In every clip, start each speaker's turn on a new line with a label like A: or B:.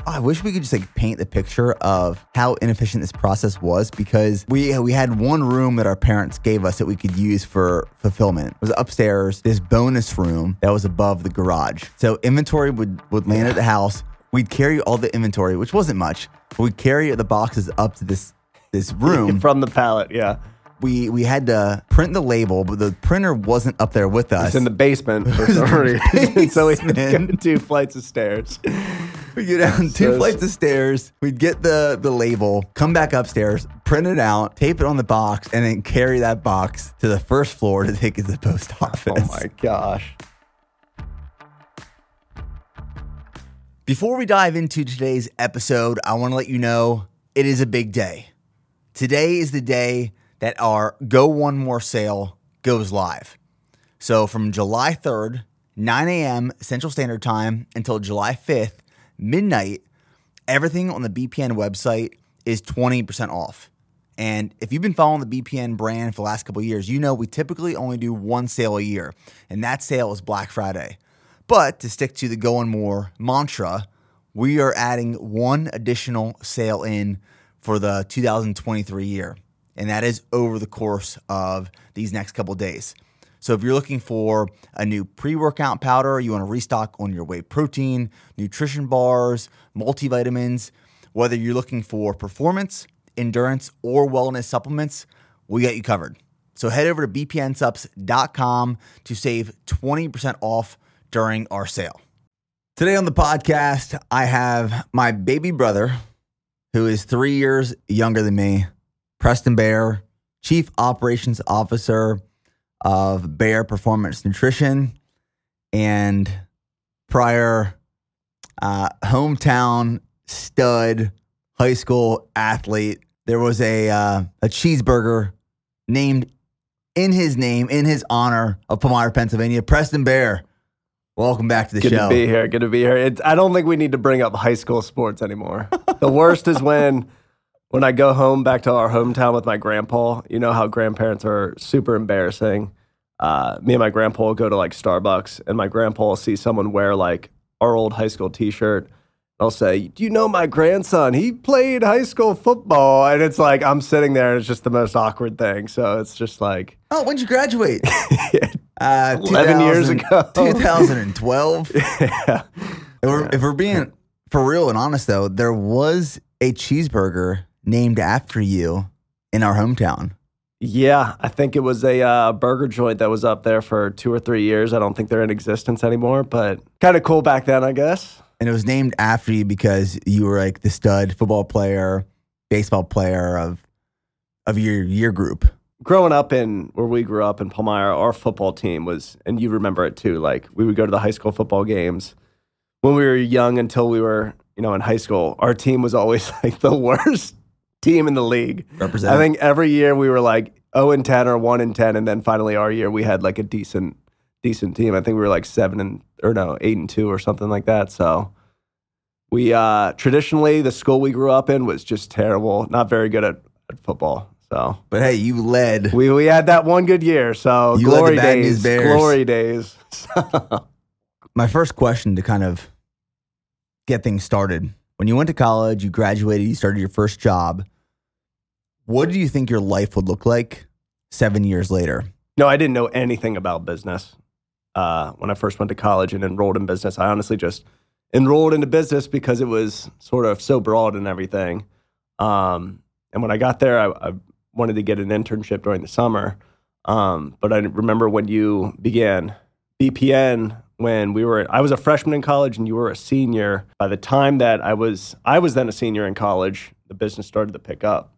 A: I wish we could just like paint the picture of how inefficient this process was, because we had one room that our parents gave us that we could use for fulfillment. It was upstairs, this bonus room that was above the garage. So inventory would land at the house. We'd carry all the inventory, which wasn't much, but we'd carry the boxes up to this room.
B: From the pallet, yeah.
A: We had to print the label, but the printer wasn't up there with us.
B: It's in the basement for some reason. So we had to go 2 flights of stairs.
A: We go down 2 flights of stairs. We'd get the label, come back upstairs, print it out, tape it on the box, and then carry that box to the first floor to take it to the post office.
B: Oh my gosh.
A: Before we dive into today's episode, I want to let you know it is a big day. Today is the day that our Go One More sale goes live. So from July 3rd, 9 a.m. Central Standard Time until July 5th, midnight, everything on the BPN website is 20% off. And if you've been following the BPN brand for the last couple of years, you know we typically only do one sale a year, and that sale is Black Friday. But to stick to the Go One More mantra, we are adding one additional sale in for the 2023 year. And that is over the course of these next couple of days. So if you're looking for a new pre-workout powder, you want to restock on your whey protein, nutrition bars, multivitamins, whether you're looking for performance, endurance, or wellness supplements, we got you covered. So head over to bpnsupps.com to save 20% off during our sale. Today on the podcast, I have my baby brother, who is 3 years younger than me, Preston Baer, Chief Operations Officer of Baer Performance Nutrition, and prior hometown stud high school athlete. There was a cheeseburger named in his name, in his honor, of Palmyra, Pennsylvania. Preston Baer, welcome back to the show.
B: Good to be here. I don't think we need to bring up high school sports anymore. The worst is when I go home back to our hometown with my grandpa. You know how grandparents are super embarrassing. Me and my grandpa will go to like Starbucks, and my grandpa will see someone wear like our old high school t-shirt. I'll say, "Do you know my grandson? He played high school football." And it's like, I'm sitting there and it's just the most awkward thing. So it's just like,
A: oh, when'd you graduate?
B: 11 years ago.
A: 2012.
B: Yeah.
A: If we're being for real and honest though, there was a cheeseburger named after you in our hometown.
B: Yeah, I think it was a burger joint that was up there for 2 or 3 years. I don't think they're in existence anymore, but kind of cool back then, I guess.
A: And it was named after you because you were like the stud football player, baseball player of your year group.
B: Growing up where we grew up in Palmyra, our football team was, and you remember it too, like we would go to the high school football games when we were young until we were, in high school. Our team was always like the worst team in the league.
A: Represent.
B: I think every year we were like 0-10 or 1-10, and then finally our year we had like a decent team. I think we were like 8-2 or something like that. So we traditionally the school we grew up in was just terrible, not very good at football. So,
A: but hey, you led.
B: We had that one good year. So
A: you
B: glory
A: led the Bad
B: days,
A: News Bears.
B: Glory days.
A: My first question to kind of get things started: when you went to college, you graduated, you started your first job. What do you think your life would look like 7 years later?
B: No, I didn't know anything about business. When I first went to college and enrolled in business, I honestly just enrolled into business because it was sort of so broad and everything. And when I got there, I wanted to get an internship during the summer. But I remember when you began BPN, I was a freshman in college and you were a senior. By the time that I was then a senior in college, the business started to pick up.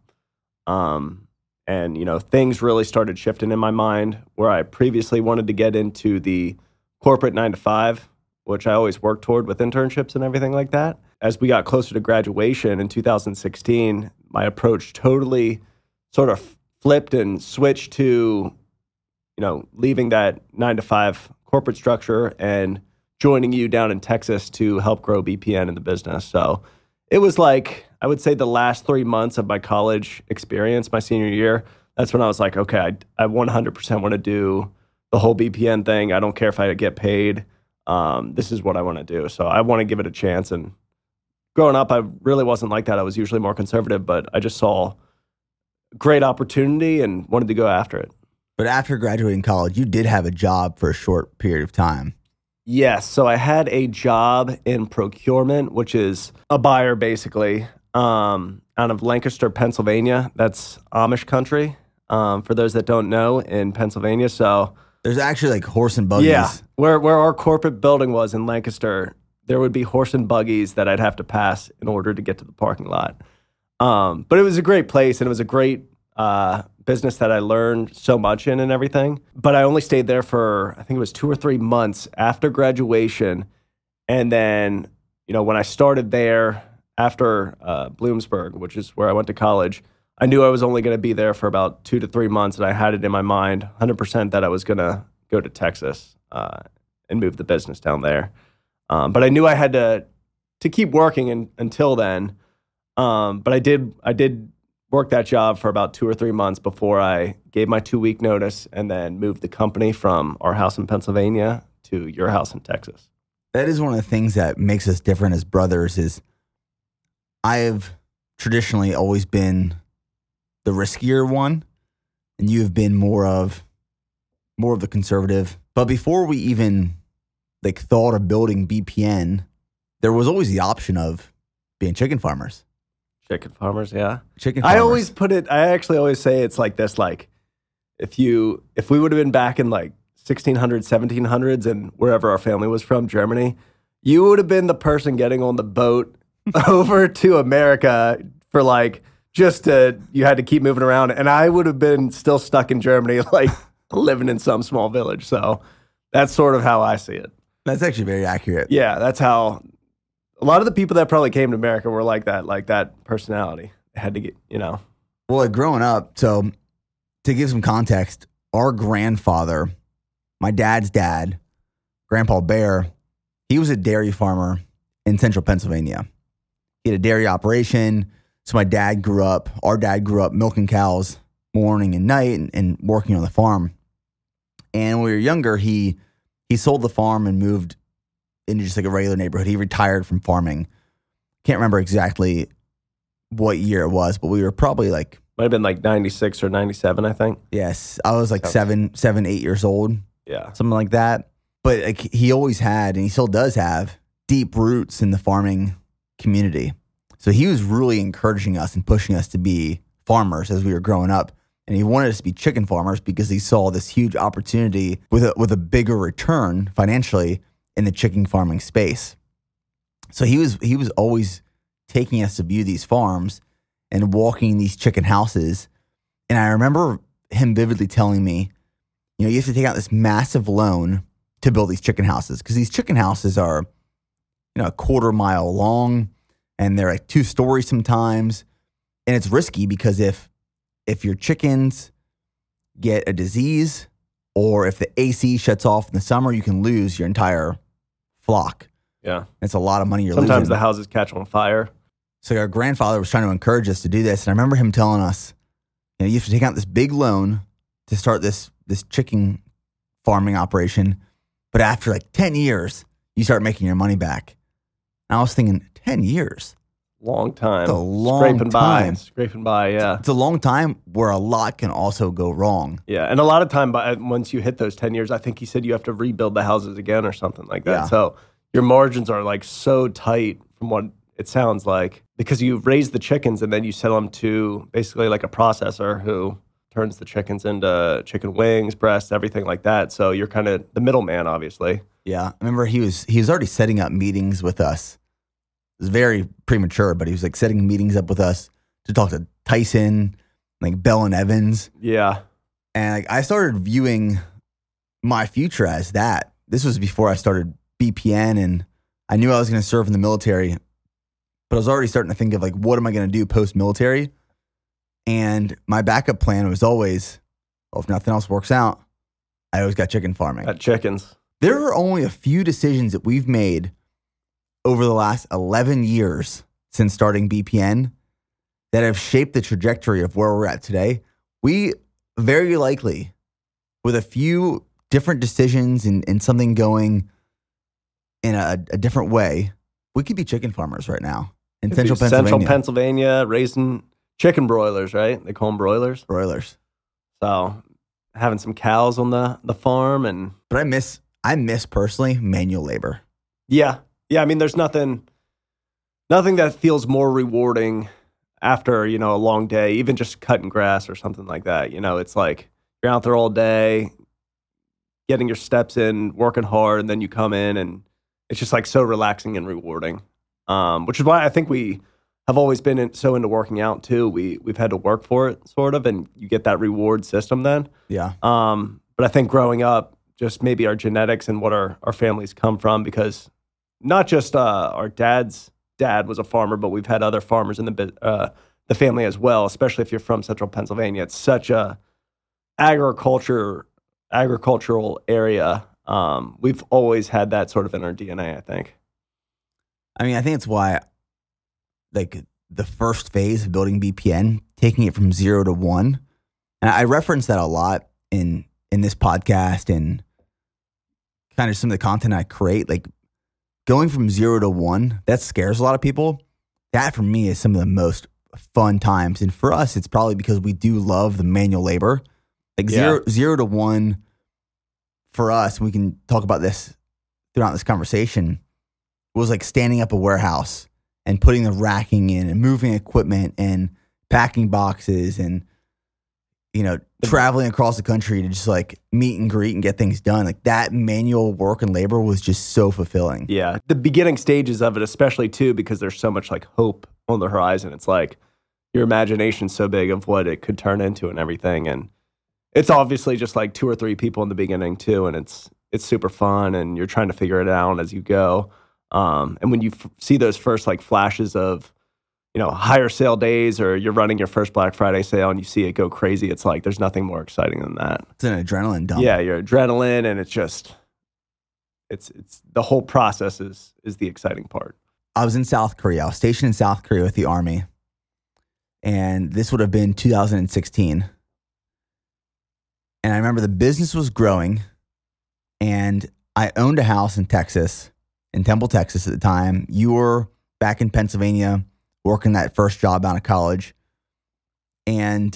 B: And, things really started shifting in my mind where I previously wanted to get into the corporate 9-to-5, which I always worked toward with internships and everything like that. As we got closer to graduation in 2016, my approach totally sort of flipped and switched to, leaving that 9-to-5 corporate structure and joining you down in Texas to help grow BPN in the business. So it was like, I would say the last 3 months of my college experience, my senior year, that's when I was like, okay, I 100% want to do the whole BPN thing. I don't care if I get paid. This is what I want to do. So I want to give it a chance and growing up, I really wasn't like that. I was usually more conservative, but I just saw great opportunity and wanted to go after it.
A: But after graduating college, you did have a job for a short period of time.
B: Yes. So I had a job in procurement, which is a buyer basically, out of Lancaster, Pennsylvania. That's Amish country, for those that don't know, in Pennsylvania. So
A: there's actually like horse and buggies.
B: Yeah. Where our corporate building was in Lancaster, there would be horse and buggies that I'd have to pass in order to get to the parking lot. But it was a great place, and it was a great business that I learned so much in and everything. But I only stayed there for, I think it was 2 or 3 months after graduation. And then, when I started there after Bloomsburg, which is where I went to college, I knew I was only going to be there for about 2 to 3 months. And I had it in my mind 100% that I was going to go to Texas and move the business down there. But I knew I had to keep working until then. But I did work that job for about 2 or 3 months before I gave my 2-week notice and then moved the company from our house in Pennsylvania to your house in Texas.
A: That is one of the things that makes us different as brothers. Is I have traditionally always been the riskier one, and you have been more of the conservative. But before we even thought of building BPN, there was always the option of being chicken farmers.
B: Chicken farmers, yeah.
A: Chicken farmers.
B: I actually always say it's like this, if we would have been back in 1600s, 1700s and wherever our family was from, Germany, you would have been the person getting on the boat over to America for you had to keep moving around. And I would have been still stuck in Germany, living in some small village. So that's sort of how I see it.
A: That's actually very accurate.
B: Yeah, that's how a lot of the people that probably came to America were like that personality. They had to get,
A: Well, growing up, so to give some context, our grandfather, my dad's dad, Grandpa Bear, he was a dairy farmer in central Pennsylvania. He had a dairy operation. So our dad grew up milking cows morning and night and working on the farm. And when we were younger, he sold the farm and moved into just a regular neighborhood. He retired from farming. Can't remember exactly what year it was, but we were probably
B: might have been 96 or 97, I think.
A: Yes, I was 7, 8 years old.
B: Yeah,
A: something like that. But he always had, and he still does have, deep roots in the farming community. So he was really encouraging us and pushing us to be farmers as we were growing up. And he wanted us to be chicken farmers because he saw this huge opportunity with a bigger return financially in the chicken farming space. So he was always taking us to view these farms and walking these chicken houses. And I remember him vividly telling me, you have to take out this massive loan to build these chicken houses, because these chicken houses are, a quarter mile long, and they're 2 stories sometimes. And it's risky because if your chickens get a disease, or if the AC shuts off in the summer, you can lose your entire flock.
B: Yeah.
A: It's a lot of money you're losing.
B: Sometimes the houses catch on fire.
A: So our grandfather was trying to encourage us to do this. And I remember him telling us, you have to take out this big loan to start this chicken farming operation. But after 10 years, you start making your money back. And I was thinking, 10 years?
B: Long time.
A: It's a long time.
B: Scraping by, yeah.
A: It's a long time where a lot can also go wrong.
B: Yeah, and a lot of time, once you hit those 10 years, I think he said you have to rebuild the houses again or something like that. Yeah. So your margins are so tight from what it sounds like, because you raise the chickens and then you sell them to basically a processor who turns the chickens into chicken wings, breasts, everything like that. So you're kind of the middleman, obviously.
A: Yeah, I remember he was already setting up meetings with us. It was very premature, but he was setting meetings up with us to talk to Tyson, Bell and Evans.
B: Yeah.
A: And I started viewing my future as that. This was before I started BPN, and I knew I was going to serve in the military, but I was already starting to think of what am I going to do post-military? And my backup plan was always, if nothing else works out, I always got chicken farming.
B: Got chickens.
A: There are only a few decisions that we've made over the last 11 years since starting BPN that have shaped the trajectory of where we're at today. We very likely, with a few different decisions and something going in a different way, we could be chicken farmers right now. in central Pennsylvania.
B: Central Pennsylvania, raising chicken broilers, right? They call them broilers.
A: Broilers.
B: So having some cows on the farm
A: But I miss personally manual labor.
B: Yeah. I mean, there's nothing that feels more rewarding after, a long day, even just cutting grass or something like that. It's like you're out there all day, getting your steps in, working hard, and then you come in and it's just like so relaxing and rewarding. Which is why I think we have always been so into working out too. We've had to work for it sort of, and you get that reward system then.
A: Yeah.
B: But I think growing up, just maybe our genetics and what our families come from, because not just our dad's dad was a farmer, but we've had other farmers in the family as well, especially if you're from central Pennsylvania. It's such a agricultural area. We've always had that sort of in our DNA, I think.
A: I mean, I think it's why, like, the first phase of building BPN, taking it from 0 to 1, and I reference that a lot in this podcast and kind of some of the content I create, like going from 0 to 1, that scares a lot of people. That for me is some of the most fun times. And for us, it's probably because we do love the manual labor. Like zero to 1 for us, we can talk about this throughout this conversation, was like standing up a warehouse and putting the racking in and moving equipment and packing boxes and, traveling across the country to just like meet and greet and get things done. Like that manual work and labor was just so fulfilling.
B: Yeah. The beginning stages of it, especially too, because there's so much like hope on the horizon. It's like your imagination's so big of what it could turn into and everything. And it's obviously just like 2 or 3 people in the beginning too. And it's super fun and you're trying to figure it out as you go. And when you see those first like flashes of, higher sale days, or you're running your first Black Friday sale and you see it go crazy, it's like there's nothing more exciting than that.
A: It's an adrenaline dump.
B: Yeah, your adrenaline, and it's the whole process is the exciting part.
A: I was in South Korea. I was stationed in South Korea with the Army, and this would have been 2016. And I remember the business was growing, and I owned a house in Texas, in Temple, Texas at the time. You were back in Pennsylvania working that first job out of college. And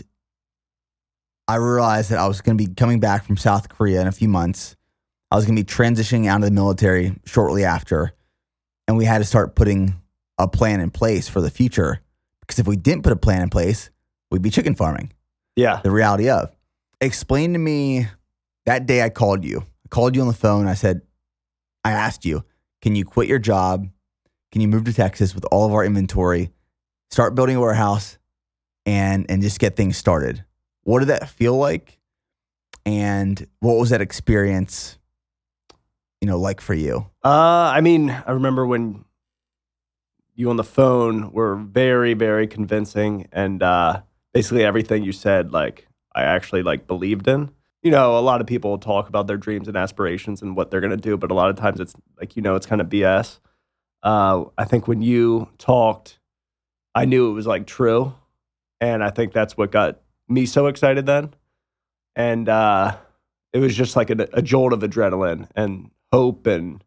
A: I realized that I was going to be coming back from South Korea in a few months. I was going to be transitioning out of the military shortly after. And we had to start putting a plan in place for the future. Because if we didn't put a plan in place, we'd be chicken farming.
B: Yeah.
A: The reality of. Explain to me, that day I called you. I called you on the phone. I asked you, can you quit your job? Can you move to Texas with all of our inventory, start building a warehouse, and just get things started? What did that feel like? And what was that experience, like for you?
B: I mean, I remember when you on the phone were very, very convincing, and basically everything you said, like, I actually like believed in. A lot of people talk about their dreams and aspirations and what they're going to do, but a lot of times it's like, it's kind of BS. I think when you talked, I knew it was like true. And I think that's what got me so excited then. And it was just like a jolt of adrenaline and hope. And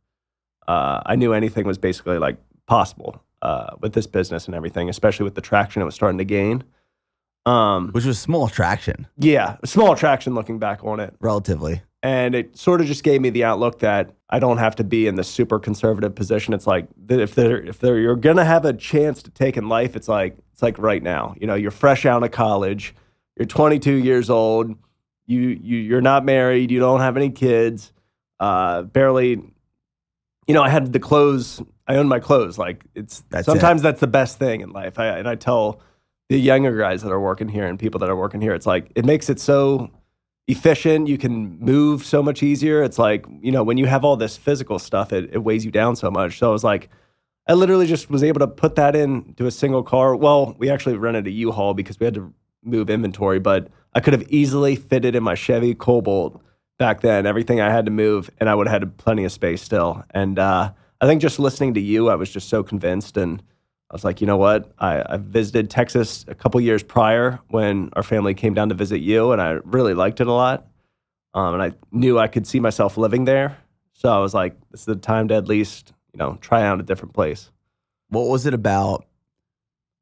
B: I knew anything was basically like possible with this business and everything, especially with the traction it was starting to gain.
A: Which was small traction.
B: Yeah, small traction looking back on it.
A: Relatively.
B: And it sort of just gave me the outlook that I don't have to be in the super conservative position. It's like if you're gonna have a chance to take in life, it's like right now. You're fresh out of college, you're 22 years old, you're not married, you don't have any kids, barely. I had the clothes. I own my clothes. Like sometimes that's the best thing in life. I tell the younger guys that are working here and people that are working here, it's like it makes it so efficient. You can move so much easier. It's like, when you have all this physical stuff, it weighs you down so much. So I was like, I literally just was able to put that into a single car. Well, we actually rented a U-Haul because we had to move inventory, but I could have easily fitted in my Chevy Cobalt back then, everything I had to move, and I would have had plenty of space still. And I think just listening to you, I was just so convinced. And I was like, you know what? I visited Texas a couple years prior when our family came down to visit you, and I really liked it a lot. And I knew I could see myself living there. So I was like, this is the time to at least, try out a different place.
A: What was it about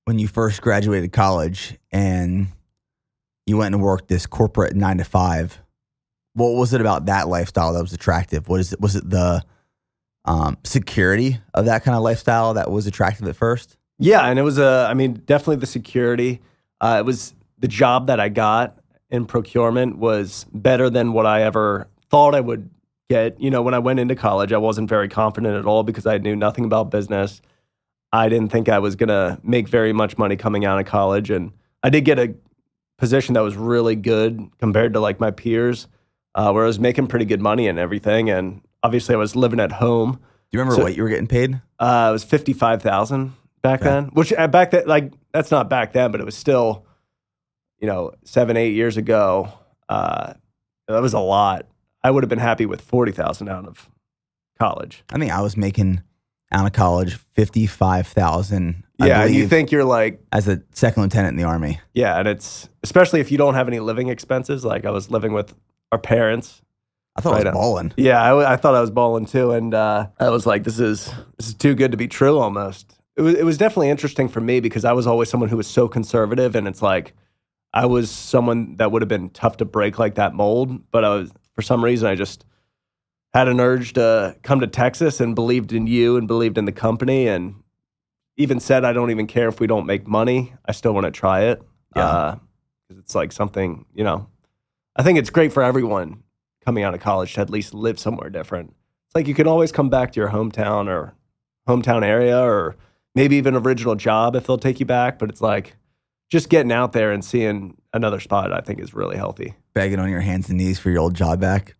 A: when you first graduated college and you went and worked this corporate 9 to 5, what was it about that lifestyle that was attractive? Was it the security of that kind of lifestyle that was attractive at first?
B: Yeah, and it was definitely the security. It was the job that I got in procurement was better than what I ever thought I would get. When I went into college, I wasn't very confident at all because I knew nothing about business. I didn't think I was going to make very much money coming out of college. And I did get a position that was really good compared to like my peers, where I was making pretty good money and everything. And obviously I was living at home.
A: Do you remember what you were getting paid?
B: It was $55,000 back then, which back then, like, that's not back then, but it was still, 7-8 years ago. That was a lot. I would have been happy with $40,000 out of college.
A: I think I was making out of college $55,000.
B: Yeah, you think you're like
A: as a second lieutenant in the Army.
B: Yeah, and it's especially if you don't have any living expenses. Like I was living with our parents.
A: I thought I was balling.
B: Yeah, I thought I was balling too, and I was like, this is too good to be true. Almost. It was definitely interesting for me because I was always someone who was so conservative, and it's like I was someone that would have been tough to break like that mold, but for some reason I just had an urge to come to Texas and believed in you and believed in the company and even said, I don't even care if we don't make money. I still want to try it. Yeah. Because it's like something, I think it's great for everyone coming out of college to at least live somewhere different. It's like you can always come back to your hometown or hometown area or maybe even original job if they'll take you back. But it's like just getting out there and seeing another spot, I think is really healthy.
A: Begging on your hands and knees for your old job back.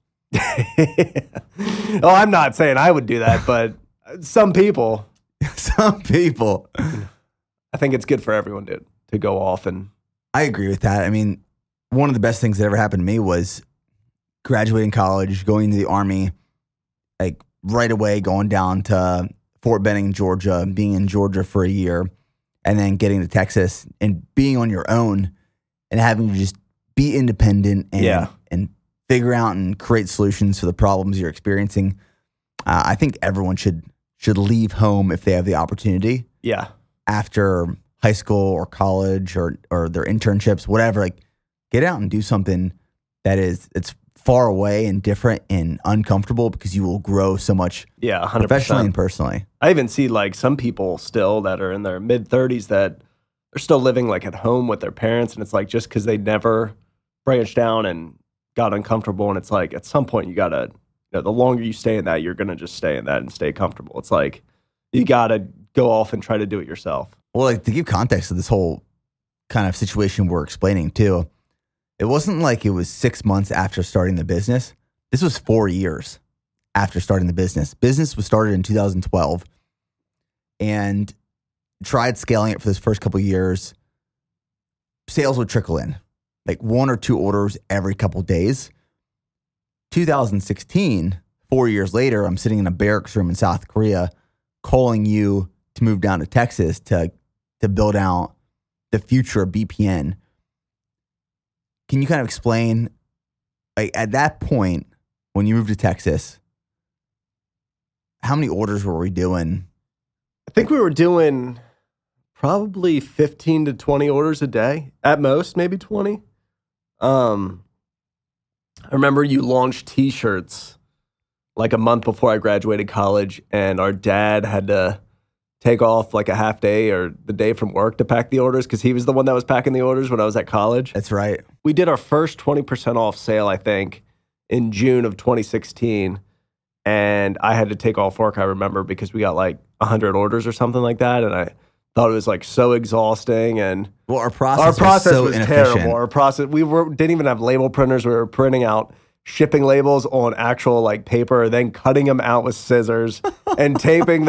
B: Oh, I'm not saying I would do that, but some people.
A: Some people.
B: I think it's good for everyone to go off and.
A: I agree with that. I mean, one of the best things that ever happened to me was graduating college, going to the Army, like right away, going down to Fort Benning, Georgia, being in Georgia for a year, and then getting to Texas and being on your own and having to just be independent and figure out and create solutions for the problems you're experiencing. I think everyone should leave home if they have the opportunity.
B: Yeah.
A: After high school or college or their internships, whatever, like get out and do something it's far away and different and uncomfortable because you will grow so much.
B: Yeah, 100%.
A: Professionally and personally.
B: I even see like some people still that are in their mid 30s that they're still living like at home with their parents. And it's like, just because they never branched down and got uncomfortable. And it's like, at some point you gotta, the longer you stay in that, you're going to just stay in that and stay comfortable. It's like, you got to go off and try to do it yourself.
A: Well, like to give context to this whole kind of situation we're explaining too, it wasn't like it was 6 months after starting the business. This was 4 years after starting the business. Business was started in 2012 and tried scaling it for this first couple of years. Sales would trickle in, like 1 or 2 orders every couple of days. 2016, 4 years later, I'm sitting in a barracks room in South Korea calling you to move down to Texas to build out the future of BPN. Can you kind of explain, like at that point, when you moved to Texas, how many orders were we doing?
B: I think we were doing probably 15 to 20 orders a day, at most, maybe 20. I remember you launched T-shirts like a month before I graduated college, and our dad had to take off like a half day or the day from work to pack the orders because he was the one that was packing the orders when I was at college.
A: That's right.
B: We did our first 20% off sale, I think, in June of 2016, and I had to take off work, I remember, because we got like 100 orders or something like that, and I thought it was like so exhausting. And
A: well, our process was
B: terrible. Our process, didn't even have label printers. We were printing out shipping labels on actual like paper, then cutting them out with scissors and taping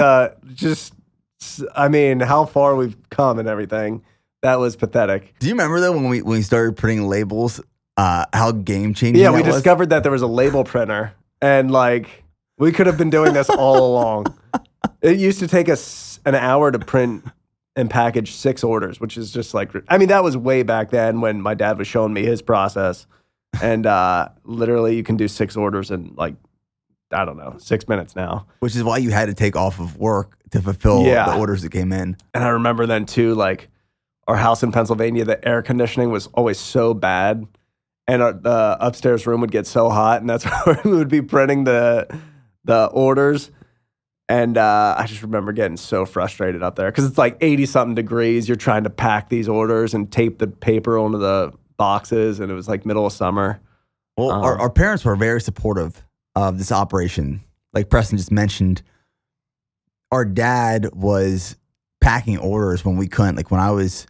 B: how far we've come and everything. That was pathetic.
A: Do you remember though when we started printing labels, how game changing?
B: Yeah, we discovered that there was a label printer, and like we could have been doing this all along. It used to take us an hour to print and package 6 orders, which is just like, that was way back then when my dad was showing me his process. And literally you can do 6 orders in like, I don't know, 6 minutes now.
A: Which is why you had to take off of work to fulfill the orders that came in.
B: And I remember then too, like our house in Pennsylvania, the air conditioning was always so bad, and the upstairs room would get so hot, and that's where we would be printing the orders. And I just remember getting so frustrated up there because it's like 80-something degrees. You're trying to pack these orders and tape the paper onto the boxes, and it was like middle of summer.
A: Well, our parents were very supportive of this operation. Like Preston just mentioned, our dad was packing orders when we couldn't. Like when I was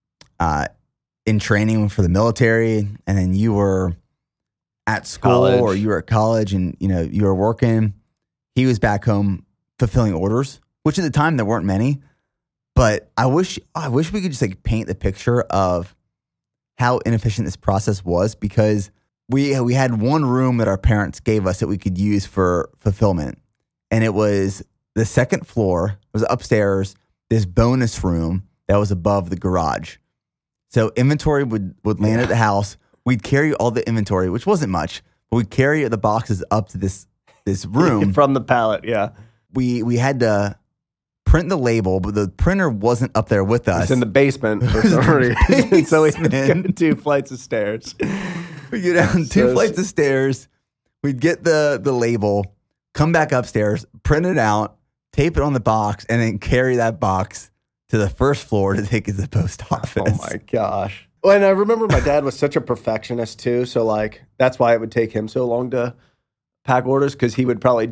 A: in training for the military, and then you were at school or you were at college, and you were working. He was back home fulfilling orders, which at the time there weren't many. But I wish we could just like paint the picture of how inefficient this process was, because we had one room that our parents gave us that we could use for fulfillment, and it was the second floor. It was upstairs. This bonus room that was above the garage. So inventory would land at the house. We'd carry all the inventory, which wasn't much, but we'd carry the boxes up to this room
B: from the pallet. Yeah,
A: we had to print the label, but the printer wasn't up there with us.
B: It's in the basement for some reason. So we had to go 2 flights of stairs.
A: We go down 2 flights of stairs. We'd get the label, come back upstairs, print it out, tape it on the box, and then carry that box to the first floor to take it to the post office.
B: Oh my gosh. Well, and I remember my dad was such a perfectionist too. So like, that's why it would take him so long to pack orders, because he would probably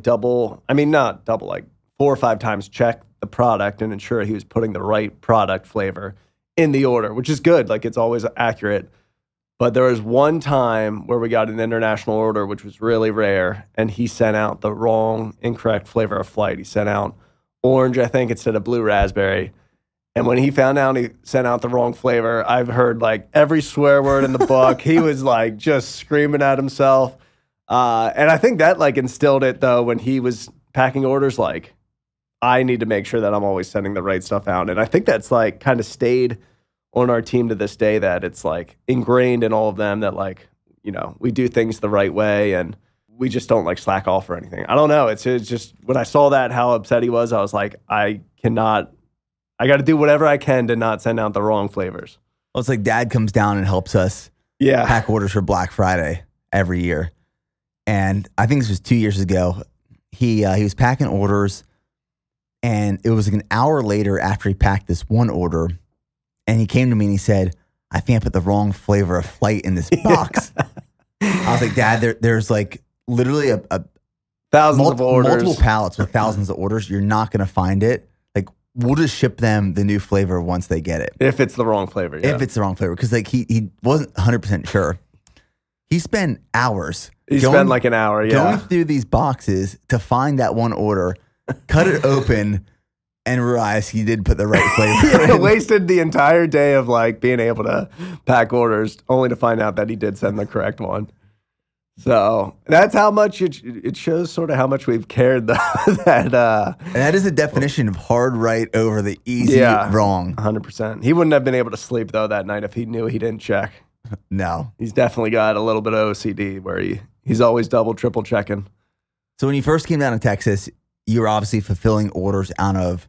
B: not double, like 4 or 5 times check the product and ensure he was putting the right product flavor in the order, which is good. Like, it's always accurate. But there was one time where we got an international order, which was really rare, and he sent out the wrong, incorrect flavor of Flight. He sent out orange, I think, instead of blue raspberry. And when he found out he sent out the wrong flavor, I've heard like every swear word in the book. He was like just screaming at himself. And I think that like instilled it though, when he was packing orders, like, I need to make sure that I'm always sending the right stuff out. And I think that's like kind of stayed on our team to this day, that it's like ingrained in all of them that like, we do things the right way and we just don't like slack off or anything. I don't know. It's just when I saw that, how upset he was, I was like, I got to do whatever I can to not send out the wrong flavors.
A: Well, it's like Dad comes down and helps us pack orders for Black Friday every year. And I think this was 2 years ago. He was packing orders, and it was like an hour later after he packed this one order, and he came to me and he said, I think I put the wrong flavor of Flight in this box. I was like, Dad, there's like literally a
B: thousands of orders,
A: multiple pallets with thousands of orders. You're not going to find it. Like, we'll just ship them the new flavor once they get it.
B: If it's the wrong flavor, yeah.
A: If it's the wrong flavor. Because like he wasn't 100% sure. He spent hours.
B: He spent like an hour,
A: going through these boxes to find that one order, cut it open, and realize he did put the right flavor in.
B: Wasted the entire day of like being able to pack orders, only to find out that he did send the correct one. So that's how much it shows sort of how much we've cared that.
A: And that is the definition of hard right over the easy wrong.
B: 100%. He wouldn't have been able to sleep though that night if he knew he didn't check.
A: No.
B: He's definitely got a little bit of OCD where he's always double, triple checking.
A: So when you first came down to Texas, you were obviously fulfilling orders out of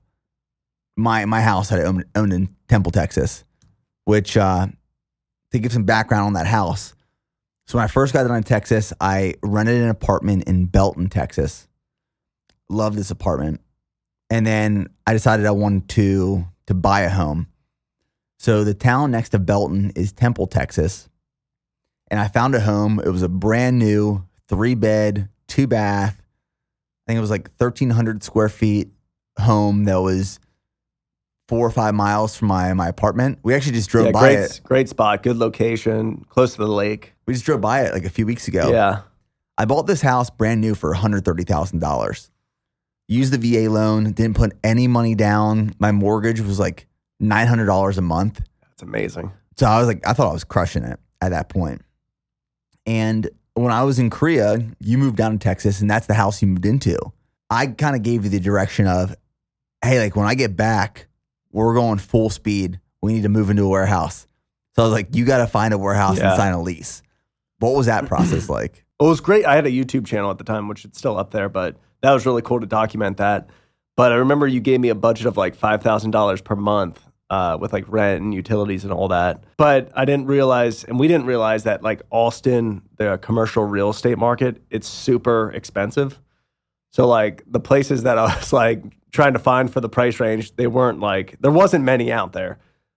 A: my house that I owned in Temple, Texas, which to give some background on that house. So when I first got down to Texas, I rented an apartment in Belton, Texas. Loved this apartment. And then I decided I wanted to buy a home. So the town next to Belton is Temple, Texas. And I found a home. It was a brand new 3-bed, 2-bath. I think it was like 1,300 square feet home that was 4 or 5 miles from my apartment. We actually just drove by it.
B: Great spot, good location, close to the lake.
A: We just drove by it like a few weeks ago.
B: Yeah.
A: I bought this house brand new for $130,000. Used the VA loan, didn't put any money down. My mortgage was like $900 a month.
B: That's amazing.
A: So I thought I was crushing it at that point. And when I was in Korea, you moved down to Texas, and that's the house you moved into. I kind of gave you the direction of, hey, like when I get back, we're going full speed. We need to move into a warehouse. So I was like, you got to find a warehouse and sign a lease. What was that process like?
B: Well, it was great. I had a YouTube channel at the time, which is still up there, but that was really cool to document that. But I remember you gave me a budget of like $5,000 per month with like rent and utilities and all that. But I didn't realize, and we didn't realize that like Austin, the commercial real estate market, it's super expensive. So like the places that I was like trying to find for the price range, they weren't like, there wasn't many out there.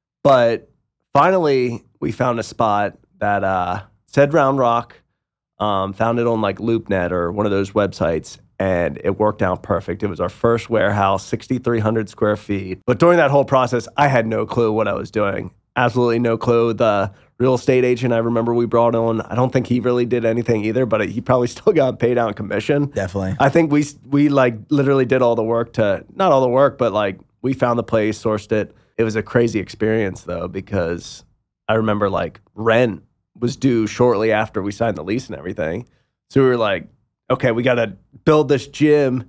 B: But finally we found a spot that said Round Rock, found it on like LoopNet or one of those websites. And it worked out perfect. It was our first warehouse, 6,300 square feet. But during that whole process, I had no clue what I was doing. Absolutely no clue. The real estate agent I remember we brought on, I don't think he really did anything either, but he probably still got paid out in commission.
A: Definitely.
B: I think we like literally did all the work not all the work, but like we found the place, sourced it. It was a crazy experience though, because I remember like rent was due shortly after we signed the lease and everything. So we were like, okay, we got to build this gym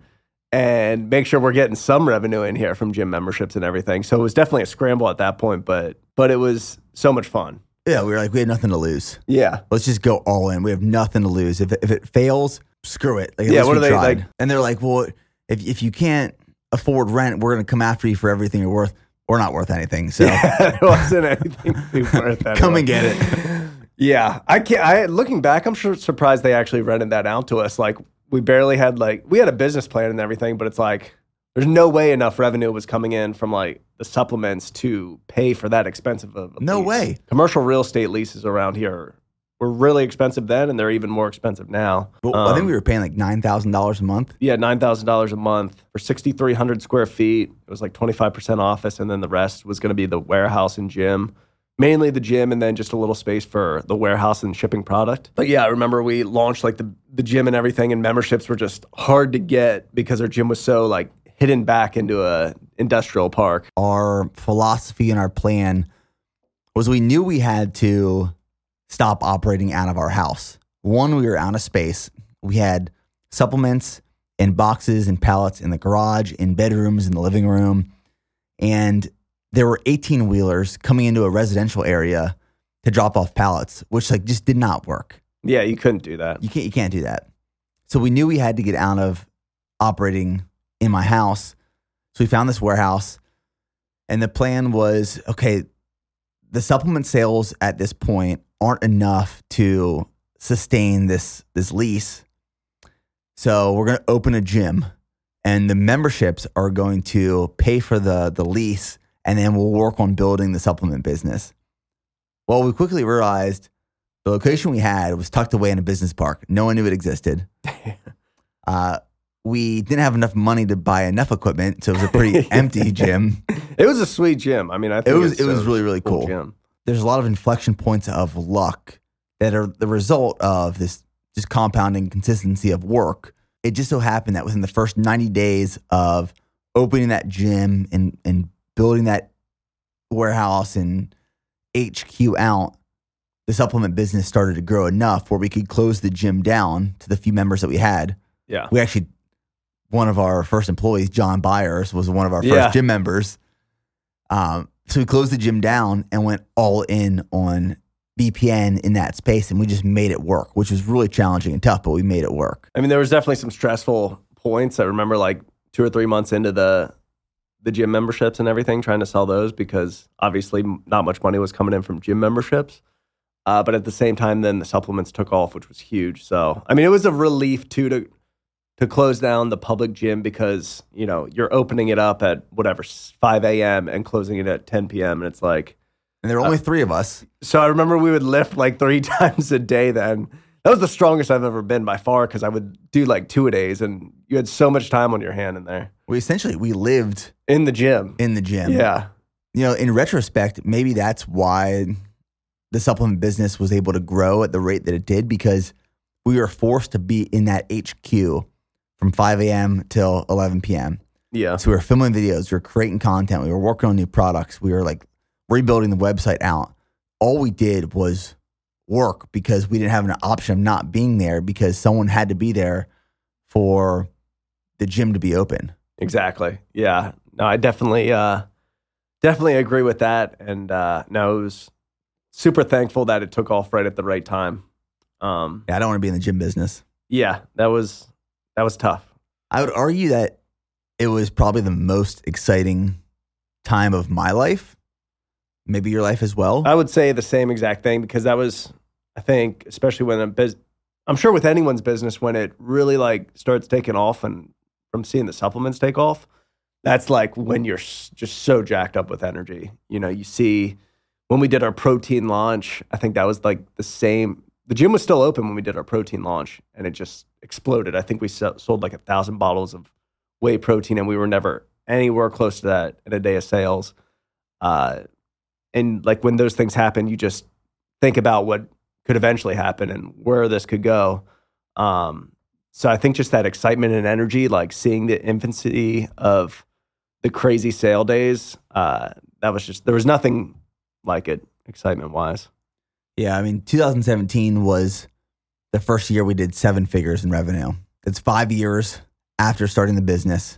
B: and make sure we're getting some revenue in here from gym memberships and everything. So it was definitely a scramble at that point, but it was so much fun.
A: Yeah, we were like, we had nothing to lose.
B: Yeah.
A: Let's just go all in. We have nothing to lose. If it fails, screw it. Like, at
B: Yeah,
A: least
B: what
A: we
B: are they,
A: tried.
B: like-
A: And they're like, well, if you can't afford rent, we're going to come after you for everything you're worth. We're not worth anything. So
B: It wasn't anything to be worth that.
A: come and get it.
B: Yeah, looking back, I'm surprised they actually rented that out to us. Like we barely had we had a business plan and everything, but it's like there's no way enough revenue was coming in from like the supplements to pay for that expensive of a
A: No
B: lease.
A: way.
B: Commercial real estate leases around here were really expensive then, and they're even more expensive now.
A: Well, I think we were paying like $9,000 a month.
B: Yeah, $9,000 a month for 6,300 square feet. It was like 25% office, and then the rest was going to be the warehouse and gym. Mainly the gym, and then just a little space for the warehouse and shipping product. But yeah, I remember we launched like the gym and everything, and memberships were just hard to get because our gym was so like hidden back into a industrial park.
A: Our philosophy and our plan was we knew we had to stop operating out of our house. One, we were out of space. We had supplements in boxes and pallets in the garage, in bedrooms, in the living room. And there were 18-wheelers coming into a residential area to drop off pallets, which like just did not work.
B: Yeah, you couldn't do that.
A: You can't do that. So we knew we had to get out of operating in my house. So we found this warehouse, and the plan was, okay, the supplement sales at this point aren't enough to sustain this lease. So we're going to open a gym, and the memberships are going to pay for the lease, and then we'll work on building the supplement business. Well, we quickly realized the location we had was tucked away in a business park. No one knew it existed. We didn't have enough money to buy enough equipment, so it was a pretty empty gym.
B: It was a sweet gym. I mean, I think
A: It was really, really cool.
B: Gym.
A: There's a lot of inflection points of luck that are the result of this just compounding consistency of work. It just so happened that within the first 90 days of opening that gym and building that warehouse and HQ out, the supplement business started to grow enough where we could close the gym down to the few members that we had.
B: Yeah.
A: We actually, one of our first employees, John Byers, was one of our first gym members. So we closed the gym down and went all in on BPN in that space, and we just made it work, which was really challenging and tough, but we made it work.
B: I mean, there was definitely some stressful points. I remember like 2 or 3 months into the gym memberships and everything, trying to sell those because obviously not much money was coming in from gym memberships. But at the same time, then the supplements took off, which was huge. So, I mean, it was a relief too to close down the public gym because, you know, you're opening it up at whatever, 5 a.m. and closing it at 10 p.m. And it's like...
A: And there were only 3 of us.
B: So I remember we would lift like 3 times a day then. That was the strongest I've ever been by far because I would do like 2-a-days and you had so much time on your hand in there.
A: We lived
B: in the gym.
A: Yeah. You know, in retrospect, maybe that's why the supplement business was able to grow at the rate that it did because we were forced to be in that HQ from 5 a.m. till 11 p.m.
B: Yeah.
A: So we were filming videos, we were creating content, we were working on new products, we were like rebuilding the website out. All we did was work because we didn't have an option of not being there because someone had to be there for the gym to be open.
B: Exactly. Yeah. No, I definitely agree with that. And no, it was super thankful that it took off right at the right time.
A: Yeah, I don't want to be in the gym business.
B: Yeah, that was tough.
A: I would argue that it was probably the most exciting time of my life maybe your life as well?
B: I would say the same exact thing, because that was, I think, especially when I'm sure with anyone's business, when it really like starts taking off, and from seeing the supplements take off, that's like when you're just so jacked up with energy. You know, you see when we did our protein launch, I think that was like the same. The gym was still open when we did our protein launch, and it just exploded. I think we sold like 1,000 bottles of whey protein, and we were never anywhere close to that in a day of sales. And like when those things happen, you just think about what could eventually happen and where this could go. So I think just that excitement and energy, like seeing the infancy of the crazy sale days, that was just, there was nothing like it excitement wise.
A: Yeah, I mean, 2017 was the first year we did 7 figures in revenue. It's 5 years after starting the business.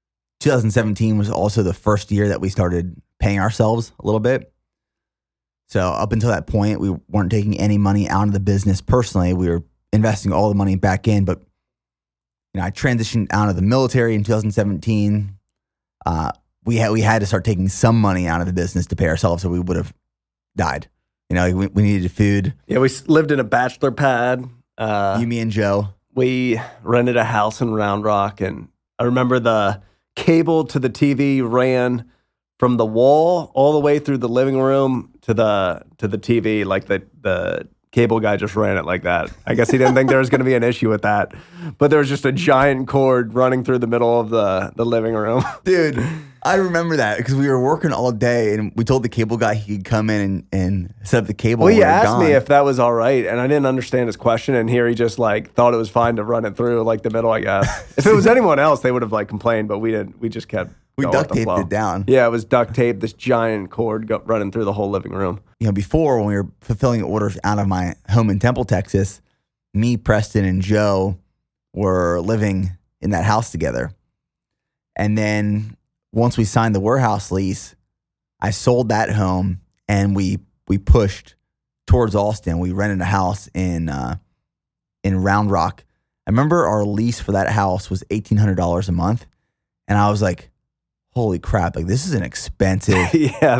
A: 2017 was also the first year that we started paying ourselves a little bit. So up until that point, we weren't taking any money out of the business personally. We were investing all the money back in. But you know, I transitioned out of the military in 2017. We had to start taking some money out of the business to pay ourselves, or we would have died. You know, we needed food.
B: Yeah, we lived in a bachelor pad.
A: You, me, and Joe.
B: We rented a house in Round Rock, and I remember the cable to the TV ran from the wall all the way through the living room to the TV. Like the cable guy just ran it like that. I guess he didn't think there was going to be an issue with that, but there was just a giant cord running through the middle of the living room.
A: Dude, I remember that because we were working all day, and we told the cable guy he could come in and set up the cable.
B: Well, he asked me if that was all right, and I didn't understand his question, and here he just like thought it was fine to run it through like the middle, I guess. If it was anyone else, they would have like complained, but we didn't. We just kept
A: We duct taped it down.
B: Yeah, it was duct tape, this giant cord running through the whole living room.
A: You know, before when we were fulfilling orders out of my home in Temple, Texas, me, Preston, and Joe were living in that house together. And then once we signed the warehouse lease, I sold that home and we pushed towards Austin. We rented a house in Round Rock. I remember our lease for that house was $1,800 a month. And I was like, holy crap, like this is an expensive
B: house.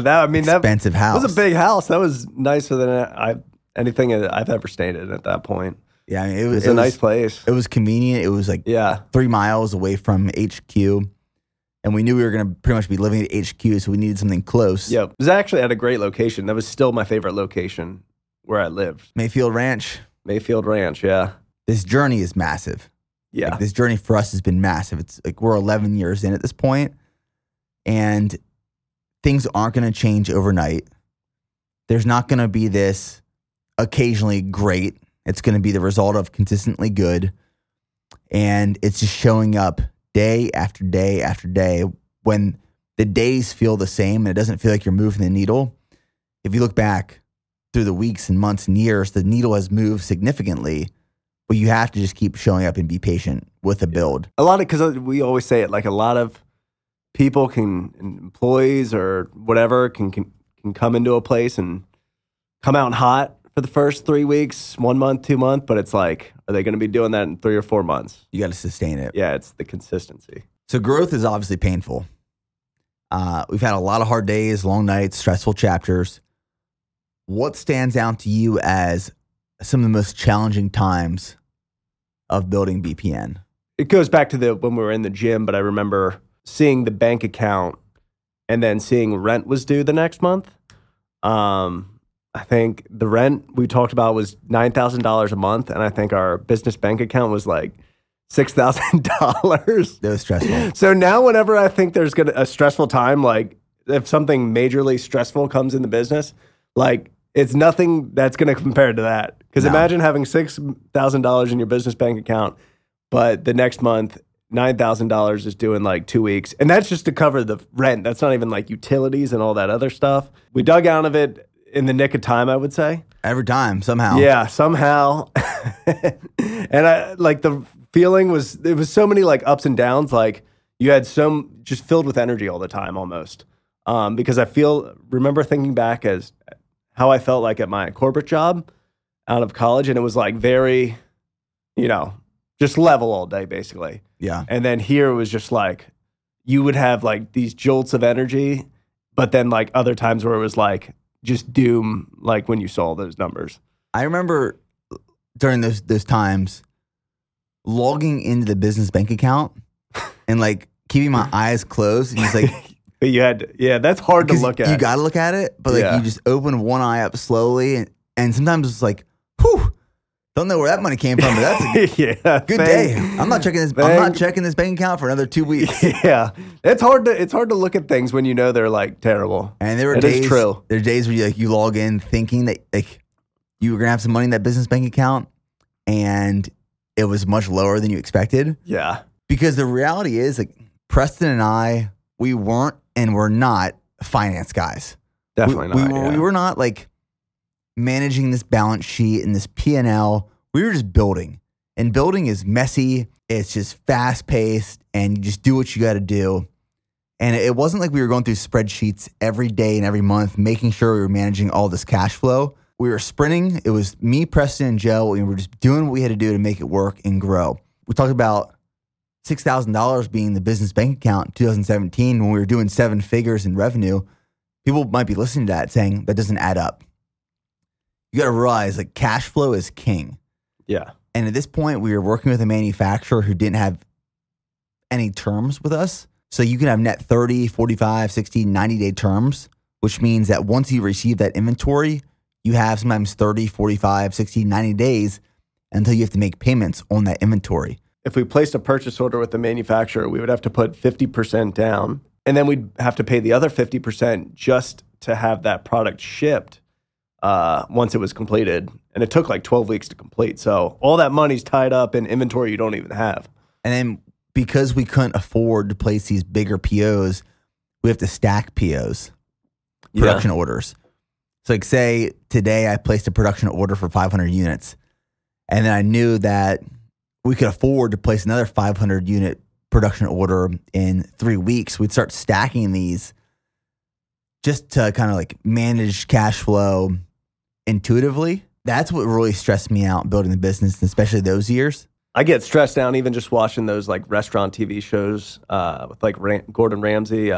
A: That
B: was a big house. That was nicer than anything I've ever stayed in at that point.
A: Yeah, I mean,
B: it was a nice place.
A: It was convenient. It was like 3 miles away from HQ. And we knew we were going to pretty much be living at HQ, so we needed something close.
B: Yep. It was actually at a great location. That was still my favorite location where I lived.
A: Mayfield Ranch,
B: yeah.
A: This journey is massive.
B: Yeah.
A: Like, this journey for us has been massive. It's like we're 11 years in at this point, and things aren't going to change overnight. There's not going to be this occasionally great. It's going to be the result of consistently good. And it's just showing up day after day after day. When the days feel the same and it doesn't feel like you're moving the needle, if you look back through the weeks and months and years, the needle has moved significantly. But you have to just keep showing up and be patient with the build.
B: Because we always say it, like a lot of people employees or whatever can come into a place and come out hot for the first 3 weeks, 1 month, 2 months, but it's like, are they going to be doing that in 3 or 4 months?
A: You got to sustain it.
B: Yeah, it's the consistency.
A: So growth is obviously painful. We've had a lot of hard days, long nights, stressful chapters. What stands out to you as some of the most challenging times of building BPN?
B: It goes back to when we were in the gym, but I remember seeing the bank account and then seeing rent was due the next month. I think the rent we talked about was $9,000 a month, and I think our business bank account was like $6,000.
A: That was stressful.
B: So now whenever I think there's a stressful time, like if something majorly stressful comes in the business, like it's nothing that's going to compare to that. Because imagine having $6,000 in your business bank account, but the next month, $9,000 is due in like 2 weeks. And that's just to cover the rent. That's not even like utilities and all that other stuff. We dug out of it in the nick of time, I would say.
A: Every time, somehow.
B: Yeah, somehow. And I like the feeling was, it was so many like ups and downs. Like you had just filled with energy all the time almost. Because remember thinking back as how I felt like at my corporate job out of college, and it was like very, just level all day basically.
A: Yeah.
B: And then here it was just like, you would have like these jolts of energy, But then like other times where it was like just doom, like when you saw those numbers.
A: I remember during those times logging into the business bank account and like keeping my eyes closed and just like
B: But you had, that's hard to look at.
A: You got to look at it, but like you just open one eye up slowly, and sometimes it's like, whew, don't know where that money came from, but that's a good day. I'm not checking this. I'm not checking this bank account for another 2 weeks.
B: Yeah, it's hard to look at things when you know they're like terrible.
A: And there were days. There are days where you log in thinking that like you were gonna have some money in that business bank account, and it was much lower than you expected.
B: Yeah,
A: because the reality is like Preston and I, we weren't and we're not finance guys.
B: Definitely not.
A: We were not like managing this balance sheet and this P&L. We were just building. And building is messy. It's just fast paced and you just do what you got to do. And it wasn't like we were going through spreadsheets every day and every month, making sure we were managing all this cash flow. We were sprinting. It was me, Preston, and Joe. And we were just doing what we had to do to make it work and grow. We talked about $6,000 being the business bank account in 2017 when we were doing 7 figures in revenue. People might be listening to that saying that doesn't add up. You got to realize like cash flow is king.
B: Yeah.
A: And at this point, we were working with a manufacturer who didn't have any terms with us. So you can have net 30, 45, 60, 90-day terms, which means that once you receive that inventory, you have sometimes 30, 45, 60, 90 days until you have to make payments on that inventory.
B: If we placed a purchase order with the manufacturer, we would have to put 50% down, and then we'd have to pay the other 50% just to have that product shipped once it was completed. And it took like 12 weeks to complete. So all that money's tied up in inventory you don't even have.
A: And then because we couldn't afford to place these bigger POs, we have to stack POs, production orders. So like say today I placed a production order for 500 units, and then I knew that we could afford to place another 500 unit production order in 3 weeks. We'd start stacking these just to kind of like manage cash flow intuitively. That's what really stressed me out building the business, especially those years.
B: I get stressed out even just watching those like restaurant TV shows with like Gordon Ramsay,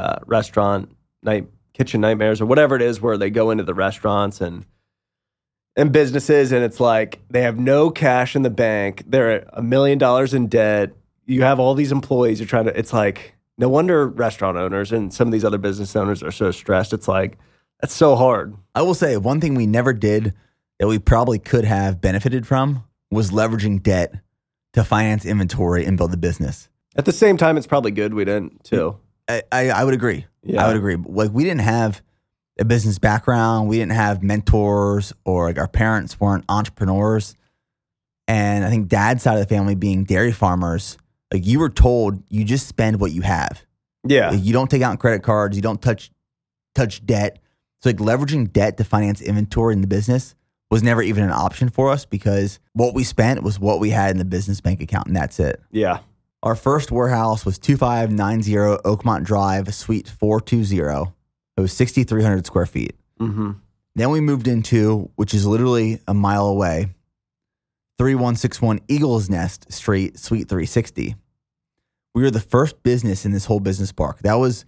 B: Kitchen Nightmares or whatever it is, where they go into the restaurants and businesses, and it's like they have no cash in the bank. They're $1 million in debt. You have all these employees. It's like, no wonder restaurant owners and some of these other business owners are so stressed. It's like, that's so hard.
A: I will say one thing we never did that we probably could have benefited from was leveraging debt to finance inventory and build the business.
B: At the same time, it's probably good we didn't too.
A: I would agree.
B: Yeah.
A: I would agree. Like we didn't have a business background. We didn't have mentors, or like our parents weren't entrepreneurs. And I think dad's side of the family being dairy farmers, like you were told you just spend what you have.
B: Yeah.
A: Like, you don't take out credit cards. You don't touch debt. So like leveraging debt to finance inventory in the business was never even an option for us because what we spent was what we had in the business bank account, and that's it.
B: Yeah.
A: Our first warehouse was 2590 Oakmont Drive, Suite 420. It was 6,300 square feet.
B: Mm-hmm.
A: Then we moved into, which is literally a mile away, 3161 Eagles Nest Street, Suite 360. We were the first business in this whole business park. That was,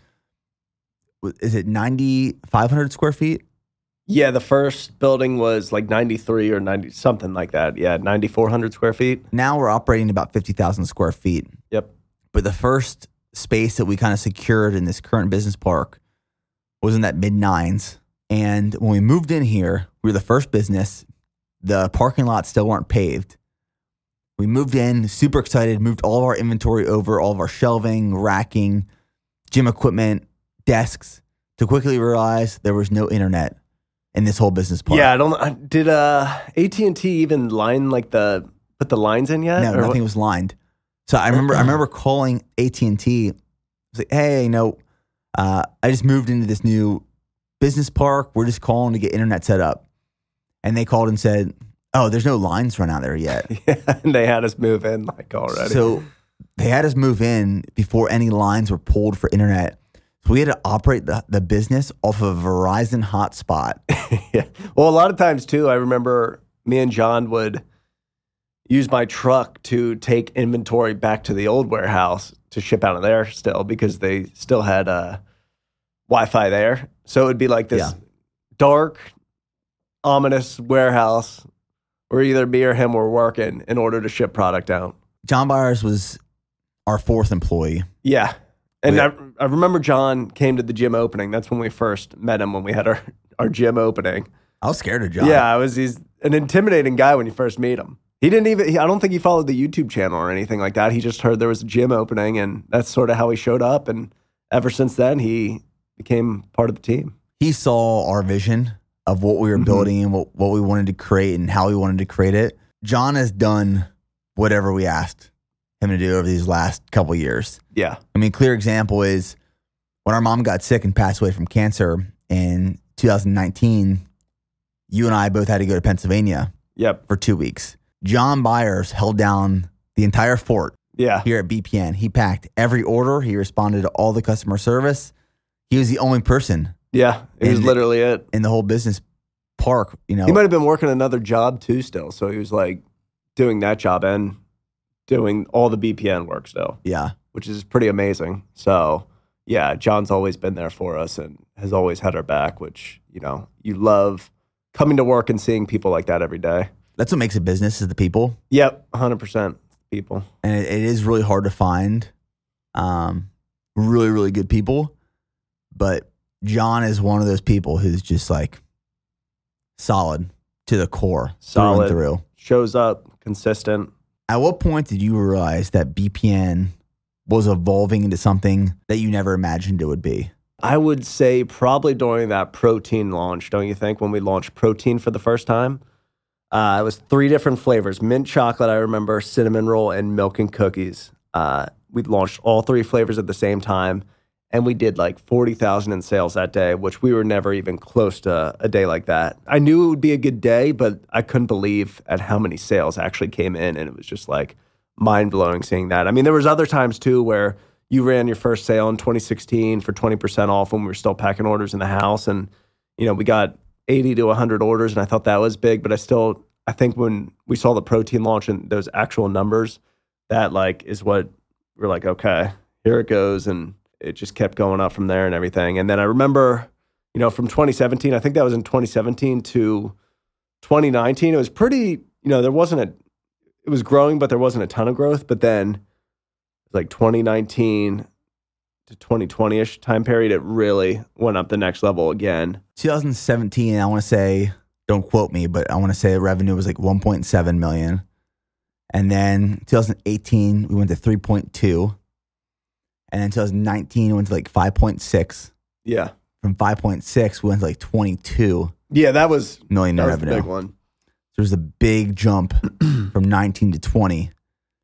A: is it 9,500 square feet?
B: Yeah, the first building was like 93 or 90, something like that. Yeah, 9,400 square feet.
A: Now we're operating about 50,000 square feet.
B: Yep.
A: But the first space that we kind of secured in this current business park was in that mid-9s. And when we moved in here, we were the first business. The parking lots still weren't paved. We moved in, super excited, moved all of our inventory over, all of our shelving, racking, gym equipment, desks, to quickly realize there was no internet in this whole business park.
B: Yeah, did AT&T even put the lines in yet?
A: No, nothing was lined. So I remember calling AT&T. I was like, hey, I just moved into this new business park. We're just calling to get internet set up. And they called and said, oh, there's no lines run out there yet.
B: Yeah, and they had us move in like already.
A: So they had us move in before any lines were pulled for internet. So we had to operate the business off of a Verizon hotspot.
B: Yeah. Well, a lot of times too, I remember me and John would use my truck to take inventory back to the old warehouse to ship out of there still, because they still had Wi-Fi there. So it would be like this
A: Yeah.
B: dark, ominous warehouse where either me or him were working in order to ship product out.
A: John Byers was our fourth employee.
B: Yeah. And
A: Yeah.
B: I remember John came to the gym opening. That's when we first met him, when we had our gym opening.
A: I was scared of John.
B: Yeah, he's an intimidating guy when you first meet him. I don't think he followed the YouTube channel or anything like that. He just heard there was a gym opening, and that's sort of how he showed up. And ever since then, he became part of the team.
A: He saw our vision of what we were building and what we wanted to create and how we wanted to create it. John has done whatever we asked him to do over these last couple of years.
B: Yeah.
A: I mean, clear example is when our mom got sick and passed away from cancer in 2019, you and I both had to go to Pennsylvania
B: Yep.
A: for 2 weeks. John Byers held down the entire fort
B: Yeah.
A: here at BPN. He packed every order. He responded to all the customer service. He was the only person
B: Yeah. It was
A: And-
B: literally it.
A: in the whole business park,
B: He might have been working another job too still. So he was like doing that job and doing all the BPN work still,
A: Yeah.
B: which is pretty amazing. So yeah, John's always been there for us and has always had our back, which, you love coming to work and seeing people like that every day.
A: That's what makes a business is the people.
B: Yep. 100% people.
A: And it is really hard to find really, really good people. But John is one of those people who's just like solid to the core,
B: Solid.
A: through and through.
B: Shows up, consistent.
A: At what point did you realize that BPN was evolving into something that you never imagined it would be?
B: I would say probably during that protein launch, don't you think? When we launched protein for the first time, it was 3 different flavors: mint chocolate, I remember, cinnamon roll, and milk and cookies. We launched all 3 flavors at the same time, and we did like 40,000 in sales that day, which we were never even close to a day like that. I knew it would be a good day, but I couldn't believe at how many sales actually came in, and it was just like mind-blowing seeing that. I mean, there was other times too where you ran your first sale in 2016 for 20% off when we were still packing orders in the house, and we got 80 to 100 orders, and I thought that was big, but I think when we saw the protein launch and those actual numbers, that like is what we're like, okay, here it goes, and it just kept going up from there and everything. And then I remember, from 2017, I think that was in 2017 to 2019, it was pretty, it was growing, but there wasn't a ton of growth. But then like 2019 to 2020-ish time period, it really went up the next level again.
A: 2017, I want to say, don't quote me, but I want to say the revenue was like 1.7 million. And then 2018, we went to 3.2. And then 2019, we went to like 5.6.
B: Yeah.
A: From 5.6, we went to like 22
B: Yeah, that was
A: million in
B: the
A: revenue.
B: big one.
A: So there was a big jump from 19 to 20.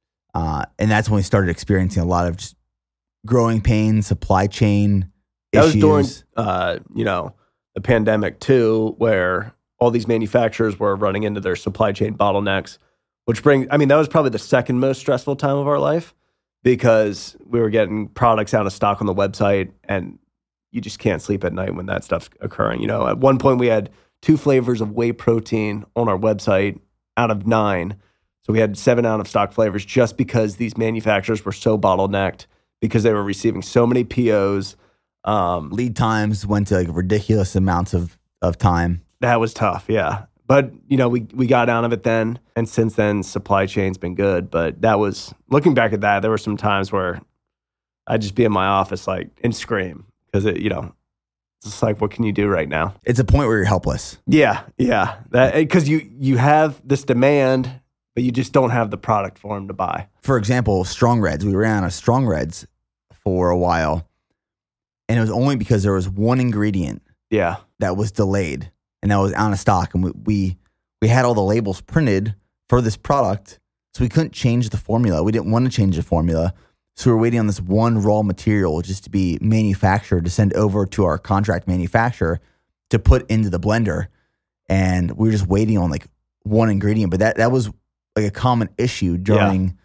A: And that's when we started experiencing a lot of just growing pains, supply chain
B: That
A: issues.
B: was during, the pandemic too, where all these manufacturers were running into their supply chain bottlenecks, that was probably the second most stressful time of our life because we were getting products out of stock on the website and you just can't sleep at night when that stuff's occurring. At one point we had 2 flavors of whey protein on our website out of 9. So we had 7 out of stock flavors just because these manufacturers were so bottlenecked because they were receiving so many POs.
A: Lead times went to like ridiculous amounts of time.
B: That was tough, yeah. But, we got out of it then. And since then, supply chain's been good. But looking back at that, there were some times where I'd just be in my office and scream because it's just like, what can you do right now?
A: It's a point where you're helpless.
B: Yeah. Because you have this demand, but you just don't have the product for them to buy.
A: For example, Strong Reds. We ran out of Strong Reds for a while. And it was only because there was one ingredient
B: Yeah.
A: that was delayed and that was out of stock. And we had all the labels printed for this product, so we couldn't change the formula. We didn't want to change the formula. So we were waiting on this one raw material just to be manufactured, to send over to our contract manufacturer to put into the blender. And we were just waiting on like one ingredient. But that was like a common issue during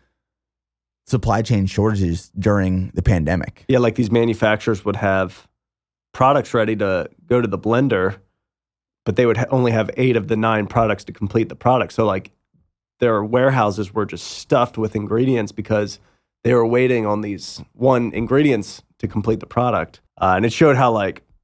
A: supply chain shortages during the pandemic.
B: Yeah, like these manufacturers would have products ready to go to the blender, but they would only have 8 of the 9 products to complete the product. So like their warehouses were just stuffed with ingredients because they were waiting on these 1 ingredients to complete the product. And it showed how like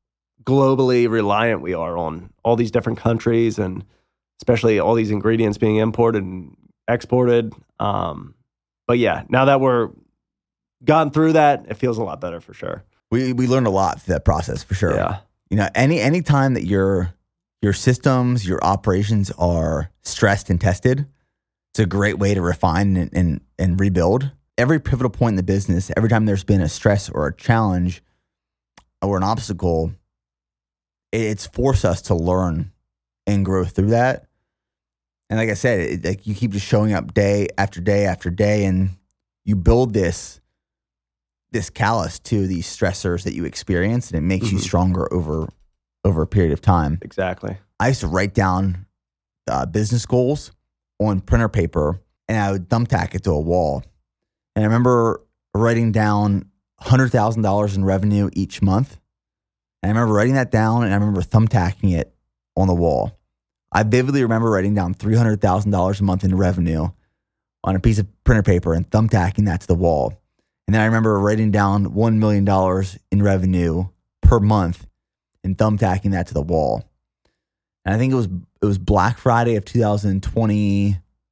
B: globally reliant we are on all these different countries, and especially all these ingredients being imported and exported. But yeah, now that we're gotten through that, it feels a lot better for sure.
A: We learned a lot through that process for sure.
B: Yeah.
A: You know, any time that your systems, your operations are stressed and tested, it's a great way to refine and rebuild. Every pivotal point in the business, every time there's been a stress or a challenge or an obstacle, it's forced us to learn and grow through that. And like I said, like you keep just showing up day after day after day, and you build this callus to these stressors that you experience, and it makes you stronger over a period of time.
B: Exactly.
A: I used to write down business goals on printer paper, and I would thumbtack it to a wall. And I remember writing down $100,000 in revenue each month. And I remember writing that down, and I remember thumbtacking it on the wall. I vividly remember writing down $300,000 a month in revenue on a piece of printer paper and thumbtacking that to the wall. And then I remember writing down $1 million in revenue per month and thumbtacking that to the wall. And I think it was Black Friday of 2020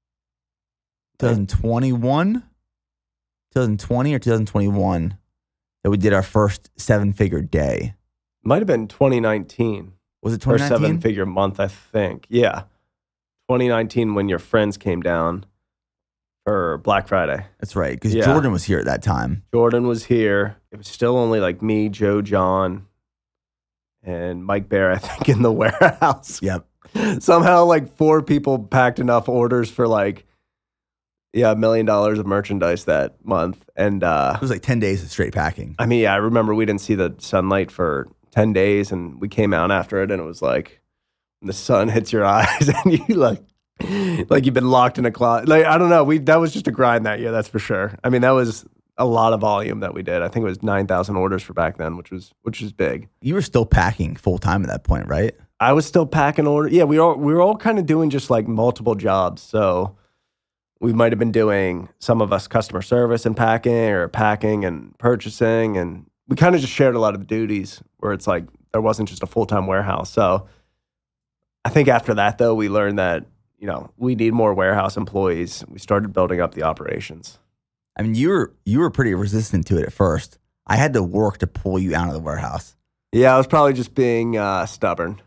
A: or 2021 that we did our first 7-figure day.
B: Might have been 2019.
A: Was it
B: Or
A: 2019?
B: 7-figure month, I think. Yeah. 2019 when your friends came down for Black Friday.
A: That's right, because
B: Yeah.
A: Jordan was here at that time.
B: Jordan was here. It was still only like me, Joe, John, and Mike Bear, I think, in the warehouse.
A: Yep.
B: Somehow like 4 people packed enough orders for like, $1 million of merchandise that month. And
A: It was like 10 days of straight packing.
B: I mean, yeah, I remember we didn't see the sunlight for 10 days, and we came out after it, and it was like the sun hits your eyes and you like you've been locked in a closet. Like, I don't know. That was just a grind that year. That's for sure. I mean, that was a lot of volume that we did. I think it was 9,000 orders for back then, which was big.
A: You were still packing full time at that point, right?
B: I was still packing orders. Yeah, we were all kind of doing just like multiple jobs. So we might have been doing, some of us, customer service and packing and purchasing, and we kind of just shared a lot of the duties where it's like there wasn't just a full-time warehouse. So I think after that, though, we learned that, we need more warehouse employees. We started building up the operations.
A: I mean, you were pretty resistant to it at first. I had to work to pull you out of the warehouse.
B: Yeah, I was probably just being stubborn.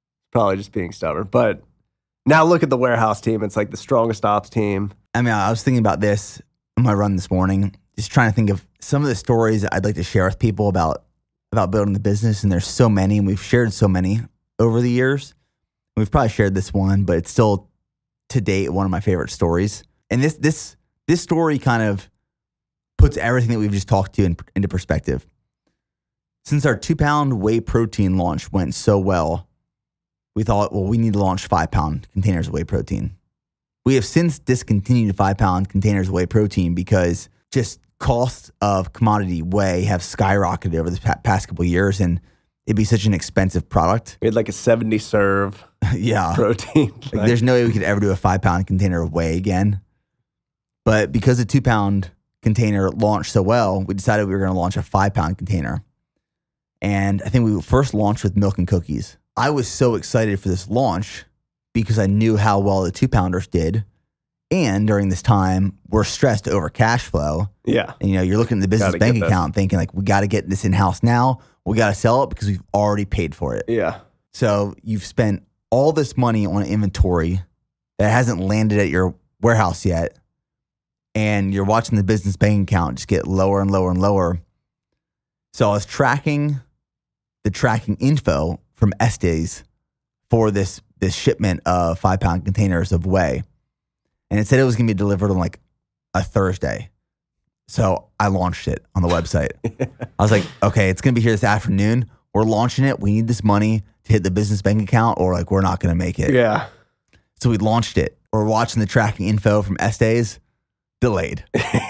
B: But now look at the warehouse team. It's like the strongest ops team.
A: I mean, I was thinking about this on my run this morning, just trying to think of some of the stories that I'd like to share with people about building the business. And there's so many, and we've shared so many over the years. We've probably shared this one, but it's still, to date, one of my favorite stories. And this story kind of puts everything that we've just talked to into perspective. Since our 2-pound whey protein launch went so well, we thought, well, we need to launch 5-pound containers of whey protein. We have since discontinued 5-pound containers of whey protein because just costs of commodity whey have skyrocketed over the past couple of years, and it'd be such an expensive product.
B: We had like a 70 serve
A: yeah.
B: protein.
A: Like, there's no way we could ever do a 5-pound container of whey again. But because the 2-pound container launched so well, we decided we were going to launch a 5-pound container. And I think we first launched with milk and cookies. I was so excited for this launch because I knew how well the 2-pounders did. And during this time, we're stressed over cash flow.
B: Yeah.
A: And, you're looking at the business bank account thinking, like, we got to get this in-house now. We got to sell it because we've already paid for it.
B: Yeah.
A: So you've spent all this money on inventory that hasn't landed at your warehouse yet. And you're watching the business bank account just get lower and lower and lower. So I was tracking the tracking info from Estes for this shipment of 5-pound containers of whey. And it said it was going to be delivered on like a Thursday. So I launched it on the website. I was like, okay, it's going to be here this afternoon. We're launching it. We need this money to hit the business bank account, or like we're not going to make it.
B: Yeah.
A: So we launched it. We're watching the tracking info from Estes. Delayed.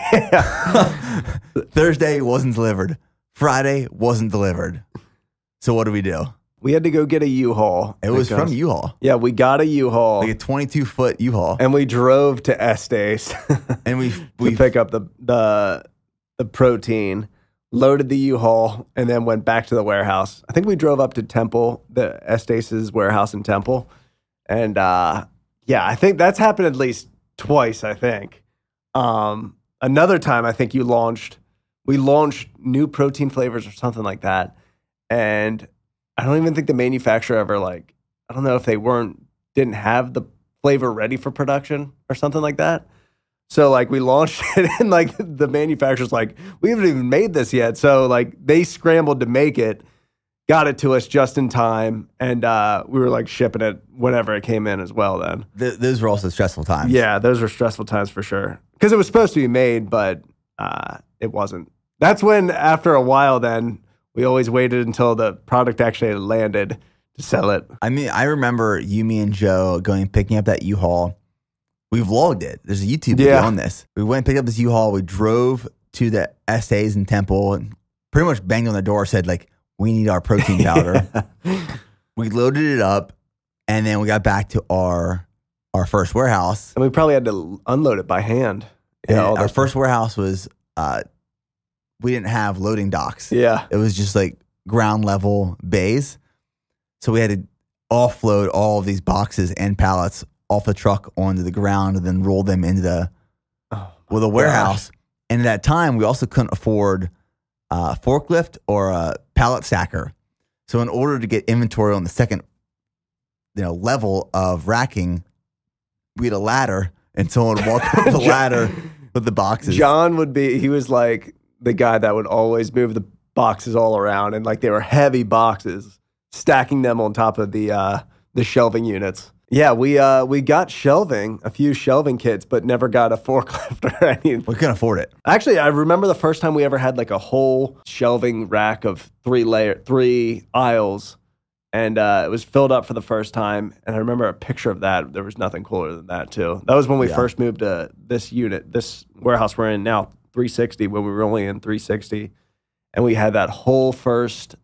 A: Thursday wasn't delivered. Friday wasn't delivered. So what do we do?
B: We had to go get a U-Haul.
A: It was from U-Haul.
B: Yeah, we got a U-Haul.
A: Like a 22-foot U-Haul.
B: And we drove to Estes
A: and we
B: pick up the protein. loaded the U-Haul, and then went back to the warehouse. I think we drove up to Temple, the Estace's warehouse in Temple. And yeah, I think that's happened at least twice, I think. Another time, I think we launched new protein flavors or something like that. And I don't even think the manufacturer ever I don't know if they didn't have the flavor ready for production or something like that. So we launched it and the manufacturer's we haven't even made this yet. So they scrambled to make it, got it to us just in time. And we were shipping it whenever it came in as well then.
A: Those were also stressful times.
B: Yeah, those were stressful times for sure. Because it was supposed to be made, but it wasn't. That's when after a while then, we always waited until the product actually landed to sell it.
A: I mean, I remember you, me, and Joe picking up that U-Haul. We vlogged it. There's a YouTube video on this. We went and picked up this U-Haul. We drove to the SAs in Temple and pretty much banged on the door, said we need our protein powder. We loaded it up, and then we got back to our first warehouse.
B: And we probably had to unload it by hand.
A: Yeah, our first warehouse was, we didn't have loading docks.
B: Yeah.
A: It was just ground level bays. So we had to offload all of these boxes and pallets off the truck onto the ground and then roll them into the warehouse. Gosh. And at that time, we also couldn't afford a forklift or a pallet stacker. So in order to get inventory on the second level of racking, we had a ladder, and someone would walk up the ladder with the boxes.
B: John he was the guy that would always move the boxes all around, and they were heavy boxes, stacking them on top of the shelving units. Yeah, we got a few shelving kits, but never got a forklift or anything.
A: We couldn't afford it.
B: Actually, I remember the first time we ever had a whole shelving rack of 3 aisles, and it was filled up for the first time. And I remember a picture of that. There was nothing cooler than that too. That was when we first moved to this warehouse we're in now, 360, when we were only in 360, and we had that whole first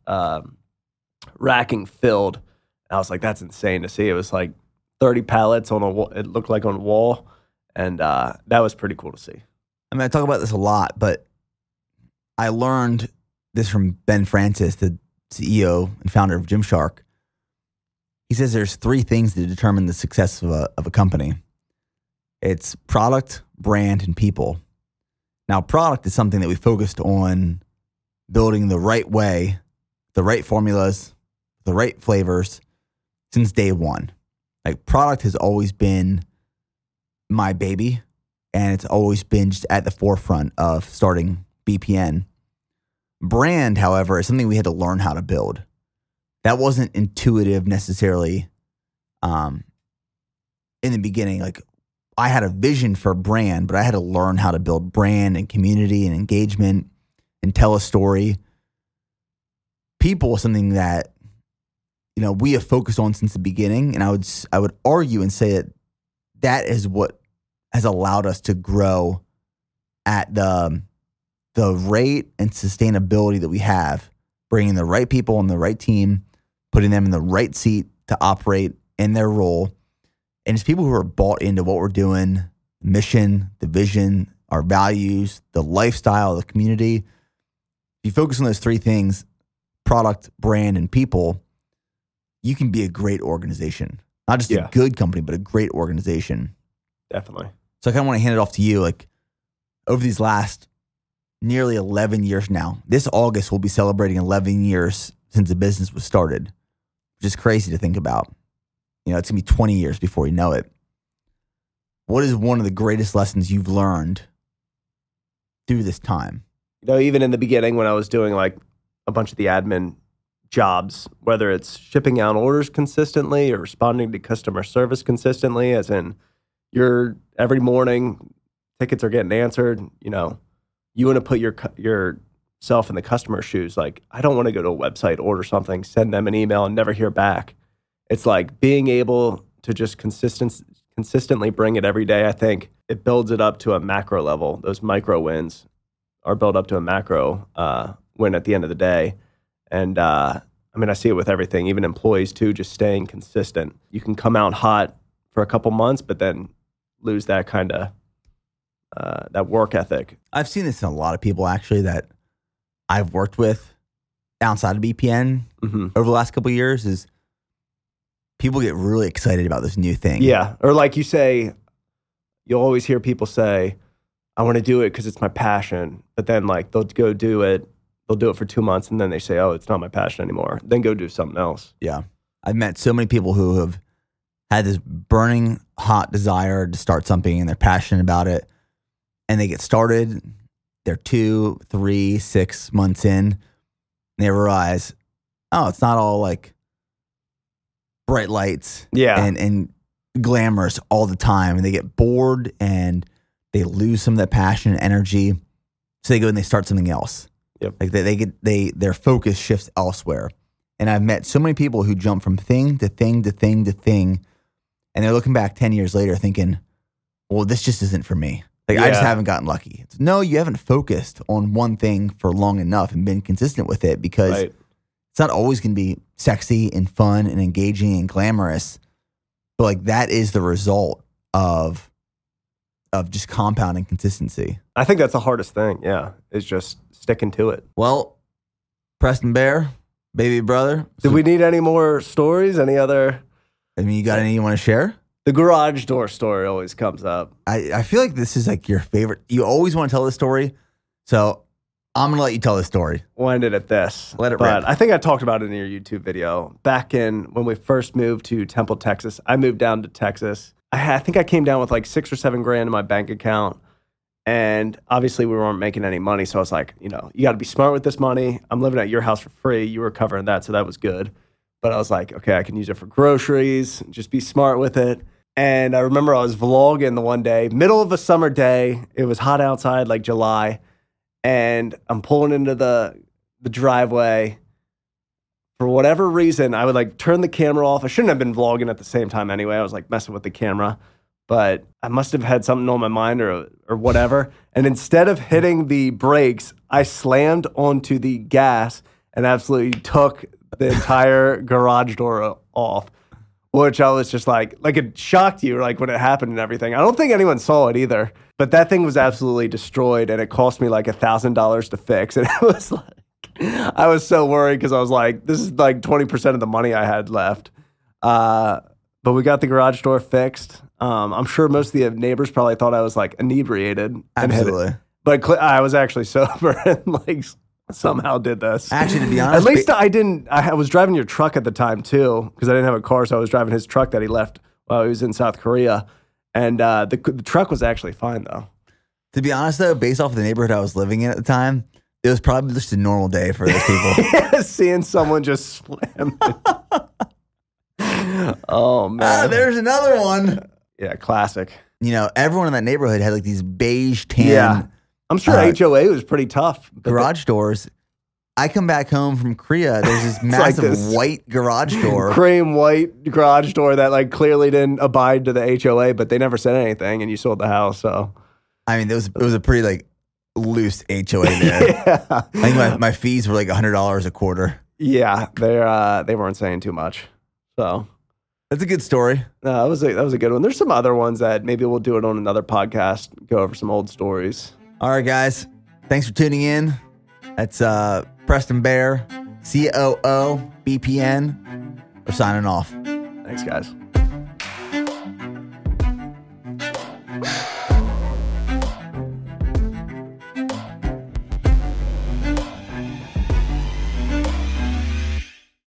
B: racking filled. And I was that's insane to see. It was 30 pallets on a wall. It looked like on a wall, and that was pretty cool to see.
A: I mean, I talk about this a lot, but I learned this from Ben Francis, the CEO and founder of Gymshark. He says there's 3 things that determine the success of a company. It's product, brand, and people. Now, product is something that we focused on building the right way, the right formulas, the right flavors since day one. Product has always been my baby, and it's always been just at the forefront of starting BPN. Brand, however, is something we had to learn how to build. That wasn't intuitive necessarily in the beginning. I had a vision for brand, but I had to learn how to build brand and community and engagement and tell a story. People is something that we have focused on since the beginning, and I would argue and say that is what has allowed us to grow at the rate and sustainability that we have, bringing the right people on the right team, putting them in the right seat to operate in their role, and it's people who are bought into what we're doing, the mission, the vision, our values, the lifestyle, the community. If you focus on those 3 things, product, brand, and people, you can be a great organization. Not just a good company, but a great organization.
B: Definitely.
A: So I kind of want to hand it off to you. Over these last nearly 11 years now, this August we'll be celebrating 11 years since the business was started, which is crazy to think about. It's going to be 20 years before you know it. What is one of the greatest lessons you've learned through this time?
B: Even in the beginning when I was doing a bunch of the admin jobs, whether it's shipping out orders consistently or responding to customer service consistently, as in every morning tickets are getting answered, you want to put yourself in the customer's shoes. I don't want to go to a website, order something, send them an email and never hear back. It's being able to just consistently bring it every day. I think it builds it up to a macro level. Those micro wins are built up to a macro win at the end of the day. And I see it with everything, even employees too, just staying consistent. You can come out hot for a couple months, but then lose that kind of that work ethic.
A: I've seen this in a lot of people actually, that I've worked with outside of BPN over the last couple of years is people get really excited about this new thing.
B: Yeah. Or like you say, you'll always hear people say, I want to do it because it's my passion. But then like they'll go do it. They'll do it for 2 months and then they say, oh, it's not my passion anymore. Then go do something else.
A: Yeah. I've met so many people who have had this burning hot desire to start something and they're passionate about it. And they get started. They're 2, 3, 6 months in. And they realize, oh, it's not all like bright lights and glamorous all the time. And they get bored and they lose some of that passion and energy. So they go and they start something else.
B: Yep.
A: Like their focus shifts elsewhere. And I've met so many people who jump from thing to thing to thing to thing. And they're looking back 10 years later thinking, well, this just isn't for me. Like, I just haven't gotten lucky. No, you haven't focused on one thing for long enough and been consistent with it because it's not always going to be sexy and fun and engaging and glamorous. But like that is the result of just compounding consistency.
B: I think that's the hardest thing. Yeah. Is just sticking to it.
A: Well, Preston Bear, baby brother.
B: Do we need any more stories? Any other?
A: I mean, you got any you want to share?
B: The garage door story always comes up.
A: I feel like this is like your favorite. You always want to tell this story. So I'm going to let you tell this story.
B: We'll end it at this.
A: Let it rip.
B: I think I talked about it in your YouTube video. Back when we first moved to Temple, Texas, I moved down to Texas. I think I came down with like $6 or $7 grand in my bank account. And obviously we weren't making any money. So I was like, you got to be smart with this money. I'm living at your house for free. You were covering that. So that was good. But I was like, okay, I can use it for groceries, just be smart with it. And I remember I was vlogging the one day, middle of a summer day. It was hot outside, like July. And I'm pulling into the driveway. For whatever reason, I would like turn the camera off. I shouldn't have been vlogging at the same time anyway. I was like messing with the camera. But I must have had something on my mind or whatever. And instead of hitting the brakes, I slammed onto the gas and absolutely took the entire garage door off, which I was just like it shocked you, like when it happened and everything. I don't think anyone saw it either, but that thing was absolutely destroyed and it cost me like $1,000 to fix. And it was like, I was so worried because I was like, this is like 20% of the money I had left. But we got the garage door fixed. I'm sure most of the neighbors probably thought I was like inebriated.
A: Absolutely.
B: But I was actually sober and like somehow did this.
A: Actually, to be honest,
B: at least I didn't. I was driving your truck at the time too, because I didn't have a car, so I was driving his truck that he left while he was in South Korea, and the truck was actually fine though.
A: To be honest, though, based off of the neighborhood I was living in at the time, it was probably just a normal day for those people.
B: Yeah, seeing someone just slam. Oh man,
A: there's another one.
B: Yeah, classic.
A: Everyone in that neighborhood had like these beige tan.
B: Yeah. I'm sure HOA was pretty tough.
A: Garage doors. I come back home from Korea. There's this massive white garage door.
B: Cream white garage door that like clearly didn't abide to the HOA, but they never said anything and you sold the house. So,
A: I mean, it was a pretty like loose HOA there.
B: Yeah.
A: I think my fees were like $100 a quarter.
B: Yeah. They weren't saying too much. So.
A: That's a good story.
B: No, that was a good one. There's some other ones that maybe we'll do it on another podcast, go over some old stories.
A: All right, guys. Thanks for tuning in. That's Preston Bear, COO, BPN. We're signing off.
B: Thanks, guys.